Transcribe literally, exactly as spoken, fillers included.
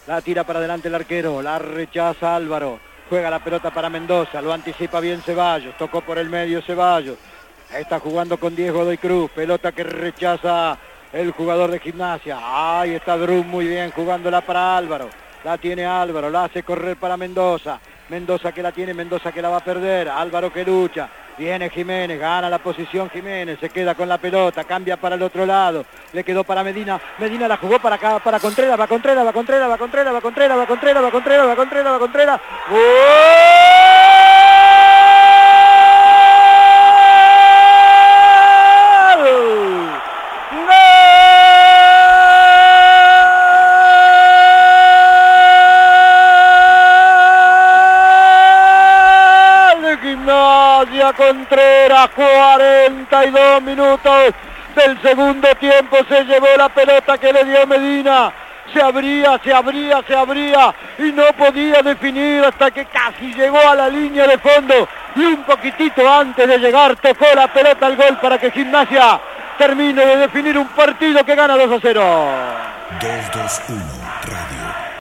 La tira para adelante el arquero, la rechaza Álvaro. Juega la pelota para Mendoza, lo anticipa bien Ceballos, tocó por el medio Ceballos. Está jugando con Diego Godoy Cruz, pelota que rechaza el jugador de Gimnasia. Ahí está Brum muy bien jugándola para Álvaro. La tiene Álvaro, la hace correr para Mendoza. Mendoza que la tiene, Mendoza que la va a perder. Álvaro que lucha. Viene Jiménez, gana la posición Jiménez, se queda con la pelota, cambia para el otro lado. Le quedó para Medina. Medina la jugó para acá, para Contreras, va Contreras, va Contreras, va Contreras, va Contreras, va Contreras, va Contreras, va Contreras, va Contreras. ¡Gol! Gimnasia Contreras, cuarenta y dos minutos del segundo tiempo, se llevó la pelota que le dio Medina, se abría, se abría, se abría y no podía definir hasta que casi llegó a la línea de fondo y un poquitito antes de llegar tocó la pelota al gol para que Gimnasia termine de definir un partido que gana dos a cero. dos dos uno Radio.